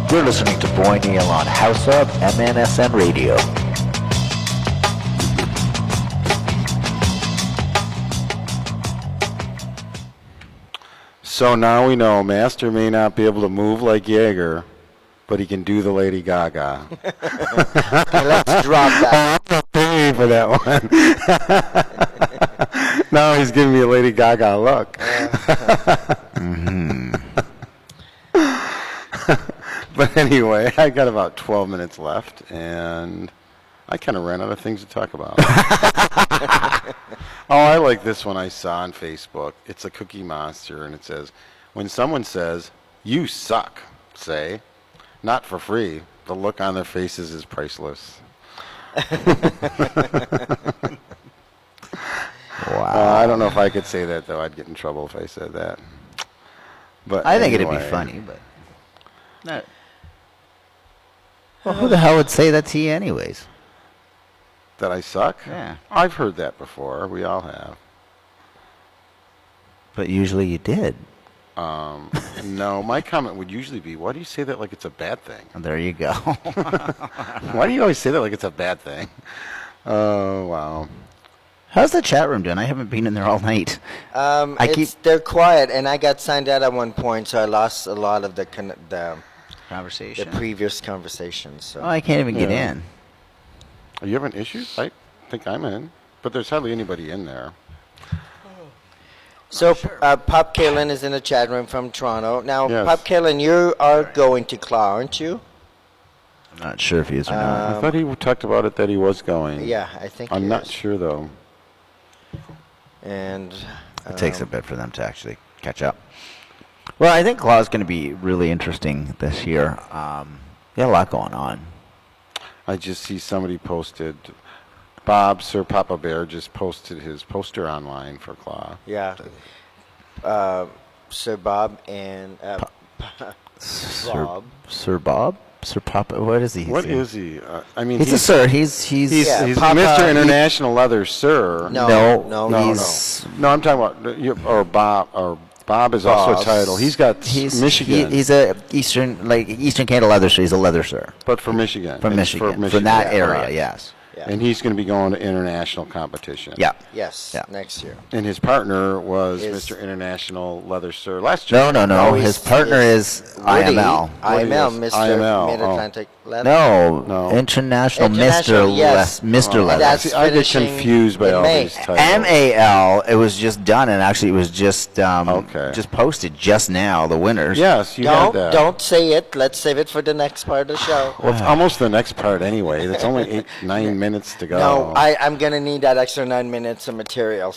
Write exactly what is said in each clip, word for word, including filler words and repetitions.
You're listening to Boy Neal on House of M N S N Radio. So now we know Master may not be able to move like Jaeger, but he can do the Lady Gaga. Okay, let's drop that. I'm not paying for that one. Now he's giving me a Lady Gaga look. Mm-hmm. But anyway, I got about twelve minutes left, and I kind of ran out of things to talk about. Oh, I like this one I saw on Facebook. It's a Cookie Monster, and it says, when someone says, "You suck," say, "Not for free." The look on their faces is priceless. Wow. Uh, I don't know if I could say that, though. I'd get in trouble if I said that. But I think it'd anyway. be funny, but... No. Well, who the hell would say that to you anyways? That I suck? Yeah. I've heard that before. We all have. But usually you did. Um, no, my comment would usually be, why do you say that like it's a bad thing? And there you go. Why do you always say that like it's a bad thing? Oh, wow. How's the chat room doing? I haven't been in there all night. Um, I it's, keep they're quiet, and I got signed out at one point, so I lost a lot of the con- the, the conversation. previous conversations. So. Oh, I can't even get Yeah. in. Are you having issues? I think I'm in, but there's hardly anybody in there. So, uh, Pop Kalen is in the chat room from Toronto. Now, Yes. Pop Kalen, you are going to Claw, aren't you? I'm not sure if he is or not. I Um, thought he talked about it that he was going. Yeah, I think I'm he not is. sure, though. And It takes a um, bit for them to actually catch up. Well, I think Claw is going to be really interesting this year. Um, got a lot going on. I just see somebody posted, Bob, Sir Papa Bear, just posted his poster online for Claw. Yeah. Uh, Sir Bob and uh, Sir Bob. Sir Bob? Sir Papa? What is he? What is he? Uh, I mean, He's, a sir. He's he's, He's, Yeah, he's Papa- Mister he- International Leather, sir. No, no, no, no, he's no. No, I'm talking about you- or Bob or Bob is also a Bob's- title. He's got he's Michigan, he- he's a eastern like Eastern Canada leather sir. He's a leather sir but for Michigan, from It's Michigan, for from that yeah, area. correct. Yes. Yeah. And he's going to be going to international competition. Yeah. Yes, Yeah. next year. And his partner was Is- Mister International Leather Sir last year. No, no, no. No, His he's- partner he's is I M L. I M L, What is Mister I M L? Mid-Atlantic Leather. No, No. International Mister International, yes. Les- Mister Oh, Leather. That's See, I get finishing confused by in all May. these titles. M A L. It was just done, and actually, it was just um, Okay. just posted just now. The winners. Yes, you Don't, had that. don't say it. Let's save it for the next part of the show. Well, it's almost the next part anyway. It's only eight, nine minutes to go. No, I, I'm going to need that extra nine minutes of material.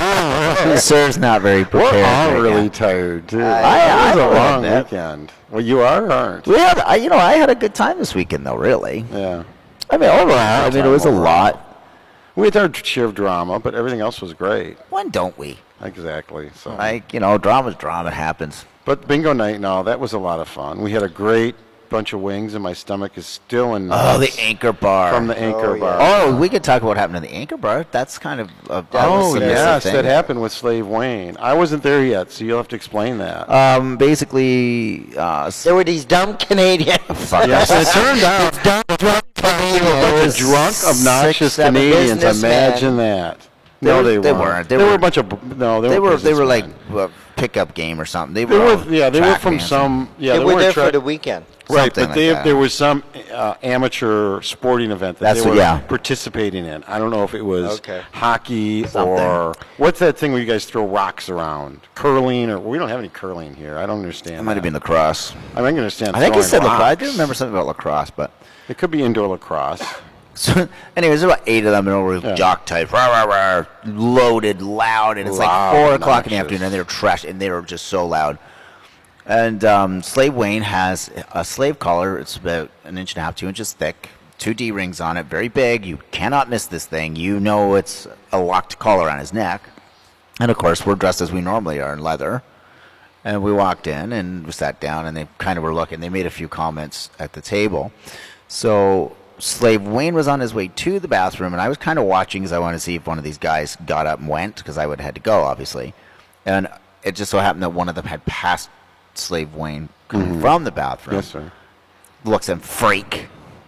The sir's not very We're prepared. all right really now. tired, too. I- it was I a will long admit. weekend. Well, you are or aren't? We had, I, you know, I had a good time this weekend, though. Really. Yeah. I mean, overall, I mean, it was a Overall. lot. We had our share of drama, but everything else was great. When don't we? Exactly. So, Like, you know, drama's drama. It happens. but bingo night, no, that was a lot of fun. We had a great bunch of wings, and my stomach is still in Oh, knots the Anchor Bar. from the Anchor Oh, Bar. yeah. Oh, we could talk about what happened in the Anchor Bar. That's kind of a That was Oh, the yes, thing. that happened with Slave Wayne. I wasn't there yet, so you'll have to explain that. Um, basically, uh, s- There were these dumb Canadians. fuck yes, us. it turned out dumb, drunk a Canadians. bunch of drunk, obnoxious seven Canadians. businessmen. Imagine that. They No, were- they, they weren't. weren't. They They, were, were- a bunch of no. They, They were they were like businessmen. a pickup game or something. They They were, were yeah. They were track from bands. some yeah. They They were weren't there tra- for the weekend. Right, Something but like they, that. there was some uh, amateur sporting event that That's they what- were yeah. participating in. I don't know if it was Okay. hockey Something. or what's that thing where you guys throw rocks around? Curling or we don't have any curling here. I don't understand. It might have that. been lacrosse. I mean, I can understand. I think he throwing said lacrosse. I do rocks. remember something about lacrosse, but It could be indoor lacrosse. so, anyways, there were about eight of them, and we were Yeah. jock type, rah, rah, rah, loaded, loud, and it's like Loud, four o'clock in the obnoxious. afternoon, and they were trash, and they were just so loud. And um, Slave Wayne has a slave collar. It's about an inch and a half, two inches thick, two D rings on it, very big. You cannot miss this thing. You know it's a locked collar on his neck. And of course, we're dressed as we normally are in leather. And we walked in and we sat down, and they kind of were looking. They made a few comments at the table. So Slave Wayne was on his way to the bathroom, and I was kind of watching because I wanted to see if one of these guys got up and went, because I would have had to go, obviously. And it just so happened that one of them had passed Slave Wayne coming Mhm. from the bathroom. Yes, sir. looks and freak.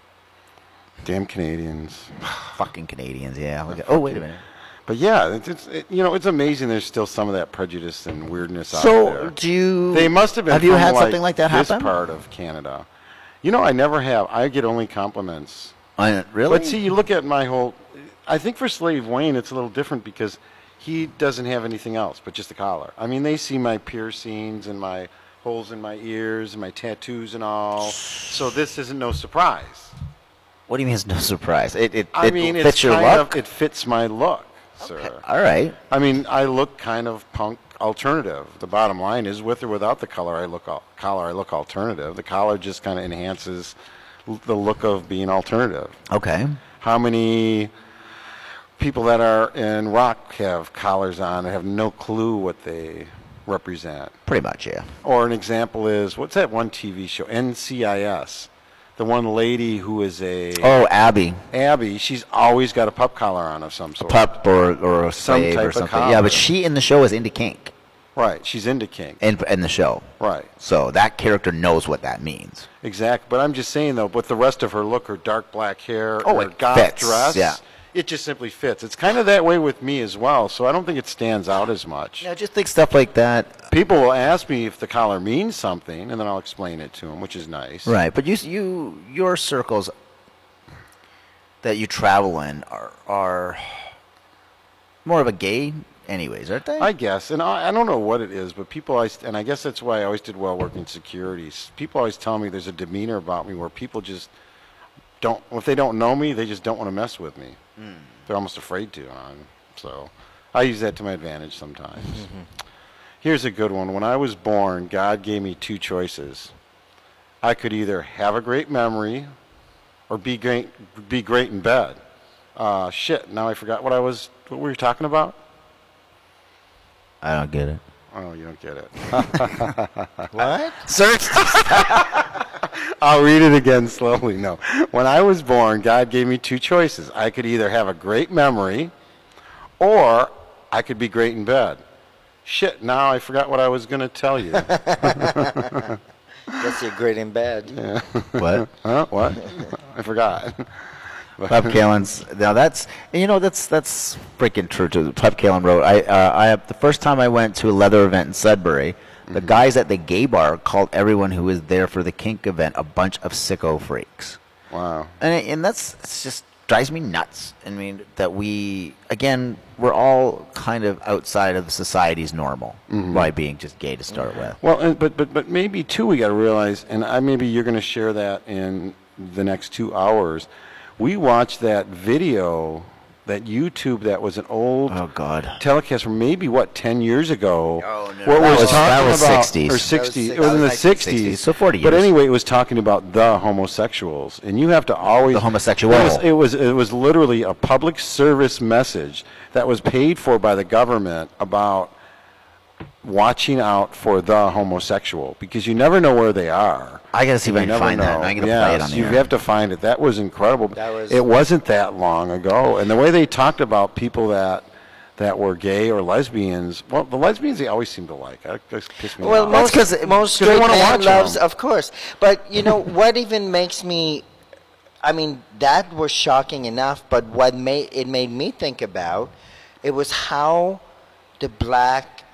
Damn Canadians. Fucking Canadians, yeah. Look at- oh, wait a minute. But yeah, it's, it's it, you know it's amazing. There's still some of that prejudice and weirdness out So, there. do you... They must have been. Have you from, had like, something like that this happen? part of Canada. You know, I never have. I get only compliments. I, really? But see, you look at my whole. I think for Slave Wayne, it's a little different because he doesn't have anything else but just a collar. I mean, they see my piercings and my holes in my ears and my tattoos and all. So this isn't no surprise. What do you mean it's no surprise? It, it, I it mean, fits it's your kind look? of it fits my look, sir. All right. I mean, I look kind of punk alternative. The bottom line is, with or without the collar, I look al- collar. I look alternative. The collar just kind of enhances l- the look of being alternative. Okay. How many people that are in rock have collars on and have no clue what they represent? Pretty much, yeah. Or an example is, what's that one T V show, N C I S? The one lady who is a Oh, Abby. Abby, she's always got a pup collar on of some sort. Pup or, or a Some slave type or of something. collar. Yeah, but she in the show is into kink. Right, she's into kink. In, in the show. Right, So that character knows what that means. exactly. But I'm just saying, though, with the rest of her look, her dark black hair, Oh, her it goth fits, dress, yeah. it just simply fits. It's kind of that way with me as well, so I don't think it stands out as much. Yeah, just think stuff like that. People will ask me if the collar means something, and then I'll explain it to them, which is nice. Right, but you, you, your circles that you travel in are, are more of a gay, anyways, aren't they? I guess, and I, I don't know what it is, but people always, and I guess that's why I always did well working security. S- People always tell me there's a demeanor about me where people just don't, if they don't know me, they just don't want to mess with me. Hmm. They're almost afraid to. Um, so I use that to my advantage sometimes. Here's a good one. When I was born, God gave me two choices. I could either have a great memory or be great, be great in bed. Uh, shit, now I forgot what I was, what were you talking about? I don't get it. Oh, you don't get it. What? Search. I'll read it again slowly. No. When I was born, God gave me two choices. I could either have a great memory or I could be great in bed. Shit, now I forgot what I was going to tell you. Guess you're great in bed. What? Huh? What? I forgot. Pup Kalen's. Now that's you know that's that's freaking true too. Pup Kalen wrote. I uh, I the first time I went to a leather event in Sudbury, the guys at the gay bar called everyone who was there for the kink event a bunch of sicko freaks, Wow. and and that's it's just drives me nuts. I mean that we again we're all kind of outside of society's normal by being just gay to start with. Well, and, but but but maybe too we got to realize, and I maybe you're going to share that in the next two hours. We watched that video, that YouTube that was an old Oh God. telecast from maybe what ten years ago. Oh, no. What That was, was- that talking was about sixties. or That was sixties? six- It was that in the was like sixties. sixties, so forty But years. anyway, it was talking about the homosexuals, and you have to always The homosexual. It was, it was it was literally a public service message that was paid for by the government about watching out for the homosexual, because you never know where they are. I gotta see if I You can never find that. know. and I'm gonna yes, play it on the you air. have to find it. That was incredible. That was- it wasn't that long ago, and the way they talked about people that that were gay or lesbians. Well, the lesbians they always seem to like. That just pissed me Well, off. most, 'cause- most 'cause they straight wanna man watch loves, them. of course. But, you know, what even makes me, I mean, that was shocking enough, but what made it made me think about, it was how the black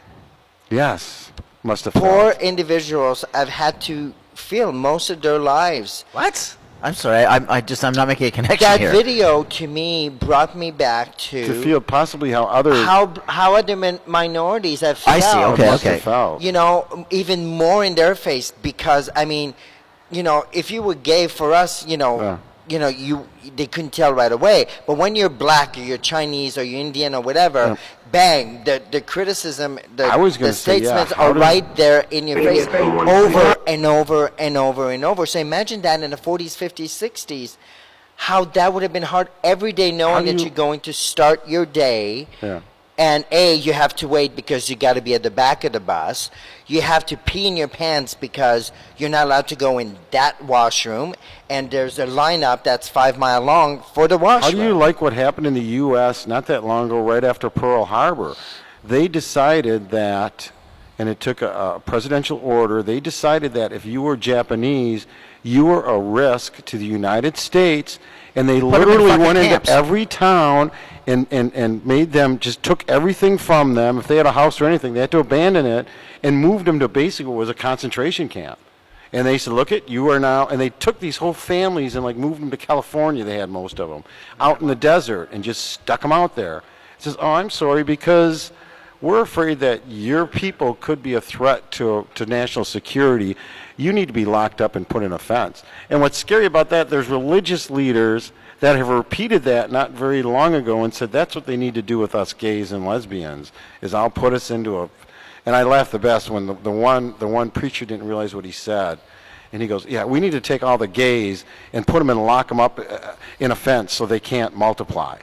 Yes, must have. poor felt. individuals have had to feel most of their lives. What? I'm sorry. I'm I just I'm not making a connection That here. video, to me, brought me back to, To feel possibly how other how how other min- minorities have felt. I see, okay, must have okay. felt. You know, even more in their face, because I mean, you know, if you were gay for us, you know, Yeah. you know, you they couldn't tell right away. But when you're black or you're Chinese or you're Indian or whatever, Yeah. bang, the the criticism, the, I was the gonna say, yeah, statements how are does- right there in your face, over and over and over and over. So imagine that in the forties, fifties, sixties. How that would have been hard every day, knowing do that you- you're going to start your day. Yeah. And A, you have to wait because you got to be at the back of the bus. You have to pee in your pants because you're not allowed to go in that washroom. And there's a lineup that's five mile long for the How washroom. do you like what happened in the U S not that long ago, right after Pearl Harbor? They decided that and it took a, a presidential order. They decided that if you were Japanese, you were a risk to the United States, and they Put 'em in literally fucking went camps. into every town and, and, and made them, just took everything from them. If they had a house or anything, they had to abandon it and moved them to basically what was a concentration camp. And they said, look it, you are now, and they took these whole families and like moved them to California, they had most of them, out in the desert and just stuck them out there. It says, oh, I'm sorry, because we're afraid that your people could be a threat to, to national security. You need to be locked up and put in a fence. And what's scary about that, there's religious leaders that have repeated that not very long ago and said that's what they need to do with us gays and lesbians, is I'll put us into a, and I laughed the best when the, the one the one preacher didn't realize what he said. And he goes, yeah, we need to take all the gays and put them and lock them up uh, in a fence so they can't multiply.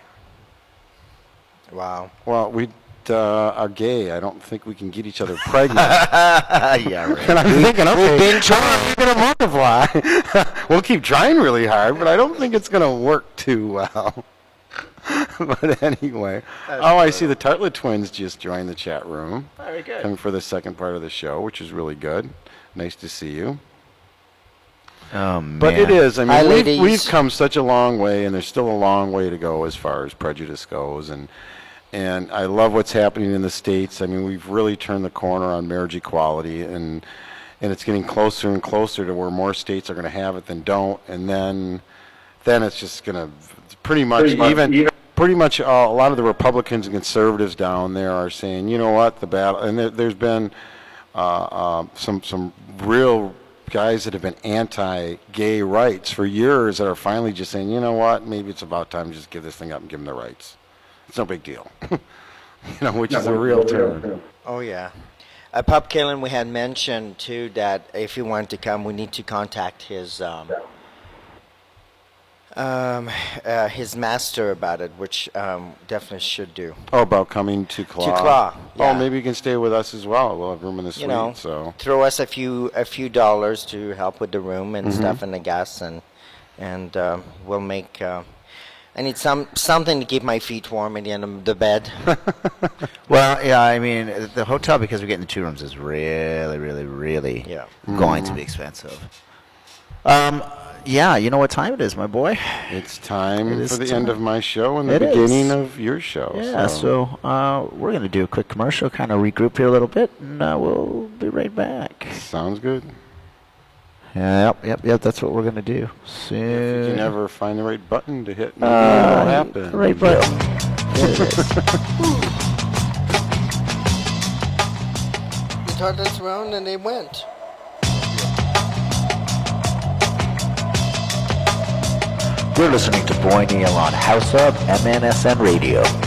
Wow. Well, we uh, are gay. I don't think we can get each other pregnant. Yeah, right. And I'm thinking, okay, been how are we going to multiply? We'll keep trying really hard, but I don't think it's going to work too well. But anyway, That's oh, I brutal. see the Tartlet twins just joined the chat room. Very good. Coming for the second part of the show, which is really good. Nice to see you. Oh, man. But it is. I mean, Hi, we've, ladies. we've come such a long way, and there's still a long way to go as far as prejudice goes. And and I love what's happening in the States. I mean, we've really turned the corner on marriage equality, and and it's getting closer and closer to where more states are going to have it than don't. And then then it's just going to pretty much, Pretty much even, even- pretty much uh, a lot of the Republicans and conservatives down there are saying, you know what, the battle, and there, there's been uh, uh, some some real guys that have been anti-gay rights for years that are finally just saying, you know what, maybe it's about time to just give this thing up and give them the rights. It's no big deal. You know, which is a real term. Oh, yeah. Uh, Pop Killen, we had mentioned, too, that if he wanted to come, we need to contact his um, um, uh, his master about it, which um, definitely should do. Oh, about coming to Claw. To Claw, yeah. Oh, maybe you can stay with us as well. We'll have room in the suite. You know, so. throw us a few a few dollars to help with the room and Mm-hmm. stuff and the gas, and and um, we'll make. Uh, I need some something to keep my feet warm at the end of the bed. Well, yeah, I mean, the hotel, because we're getting the two rooms, is really, really, really Yeah. going to be expensive. Um, yeah, you know what time it is, my boy? It's time It is for the time. end of my show and the It is. beginning of your show. Yeah, so uh, we're going to do a quick commercial, kind of regroup here a little bit, and uh, we'll be right back. Sounds good. Yep, yep, yep, that's what we're going to do. Soon. If you can never find the right button to hit, maybe Uh, it'll happen. Right button. There it is. We turned us around and they went. You're listening to Boy Neal on House of M N S N Radio.